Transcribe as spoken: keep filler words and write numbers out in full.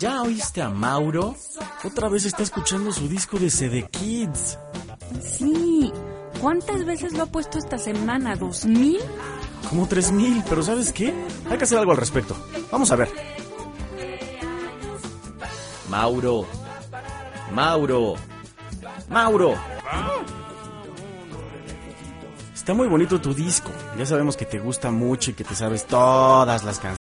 ¿Ya oíste a Mauro? Otra vez está escuchando su disco de C D Kids. Sí. ¿Cuántas veces lo ha puesto esta semana? ¿Dos mil? Como tres mil, pero ¿sabes qué? Hay que hacer algo al respecto. Vamos a ver. Mauro. Mauro. Mauro. Está muy bonito tu disco. Ya sabemos que te gusta mucho y que te sabes todas las canciones.